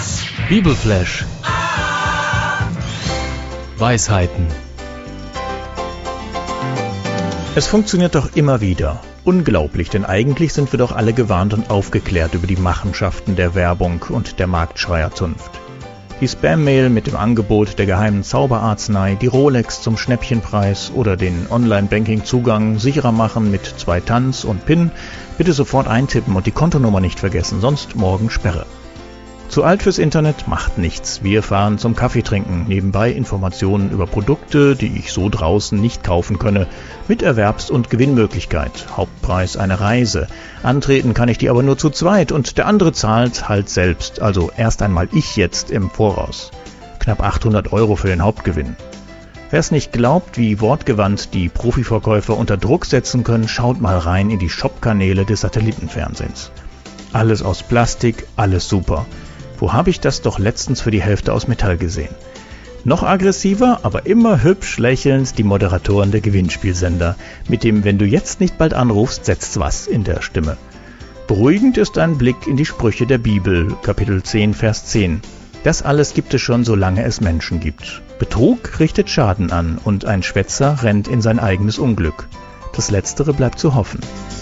Bibelflash. Weisheiten. Es funktioniert doch immer wieder. Unglaublich, denn eigentlich sind wir doch alle gewarnt und aufgeklärt über die Machenschaften der Werbung und der Marktschreierzunft. Die Spam-Mail mit dem Angebot der geheimen Zauberarznei, die Rolex zum Schnäppchenpreis oder den Online-Banking-Zugang sicherer machen mit 2 Tanz und PIN, bitte sofort eintippen und die Kontonummer nicht vergessen, sonst morgen Sperre. Zu alt fürs Internet macht nichts. Wir fahren zum Kaffee trinken, nebenbei Informationen über Produkte, die ich so draußen nicht kaufen könne, mit Erwerbs- und Gewinnmöglichkeit. Hauptpreis eine Reise. Antreten kann ich die aber nur zu zweit und der andere zahlt halt selbst, also erst einmal ich jetzt im Voraus. Knapp 800 € für den Hauptgewinn. Wer es nicht glaubt, wie wortgewandt die Profiverkäufer unter Druck setzen können, schaut mal rein in die Shop-Kanäle des Satellitenfernsehens. Alles aus Plastik, alles super. Wo habe ich das doch letztens für die Hälfte aus Metall gesehen? Noch aggressiver, aber immer hübsch lächelnd die Moderatoren der Gewinnspielsender. Mit dem "Wenn du jetzt nicht bald anrufst, setzt's was" in der Stimme. Beruhigend ist ein Blick in die Sprüche der Bibel, Kapitel 10, Vers 10. Das alles gibt es schon, solange es Menschen gibt. Betrug richtet Schaden an und ein Schwätzer rennt in sein eigenes Unglück. Das Letztere bleibt zu hoffen.